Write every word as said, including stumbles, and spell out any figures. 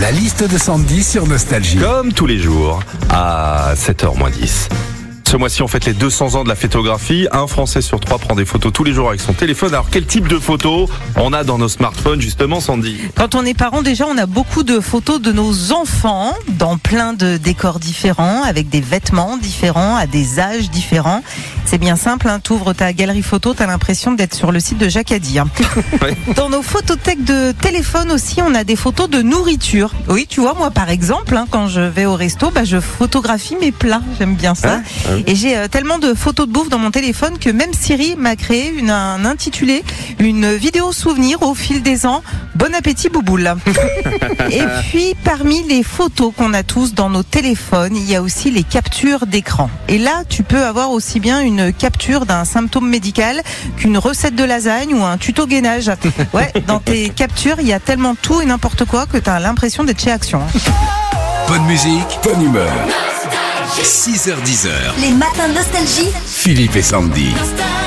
La liste de Sandy sur Nostalgie. Comme tous les jours, à sept heures moins dix. Ce mois-ci, on fête les deux cents ans de la photographie. Un Français sur trois prend des photos tous les jours avec son téléphone. Alors, quel type de photos on a dans nos smartphones, justement, Sandy ? Quand on est parent, déjà, on a beaucoup de photos de nos enfants dans plein de décors différents, avec des vêtements différents, à des âges différents. C'est bien simple, hein, t'ouvres ta galerie photo, t'as l'impression d'être sur le site de Jacadi. Hein. Ouais. Dans nos photothèques de téléphone aussi, on a des photos de nourriture. Oui, tu vois, moi, par exemple, hein, quand je vais au resto, bah, je photographie mes plats. J'aime bien ça. Hein hein Et j'ai euh, tellement de photos de bouffe dans mon téléphone que même Siri m'a créé une, un intitulé, une vidéo souvenir au fil des ans. Bon appétit, bouboule. Et puis, parmi les photos qu'on a tous dans nos téléphones, il y a aussi les captures d'écran. Et là, tu peux avoir aussi bien une capture d'un symptôme médical qu'une recette de lasagne ou un tuto gainage. Ouais, dans tes captures, il y a tellement tout et n'importe quoi que tu as l'impression d'être chez Action. Bonne musique, bonne humeur. six heures dix. Les matins de Nostalgie. Philippe et Sandy. Nostalgie.